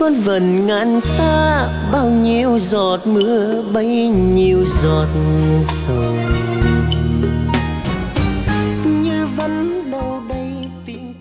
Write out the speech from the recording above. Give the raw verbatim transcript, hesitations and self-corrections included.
muôn vần ngàn xa, bao nhiêu giọt mưa bấy nhiêu giọt sầu.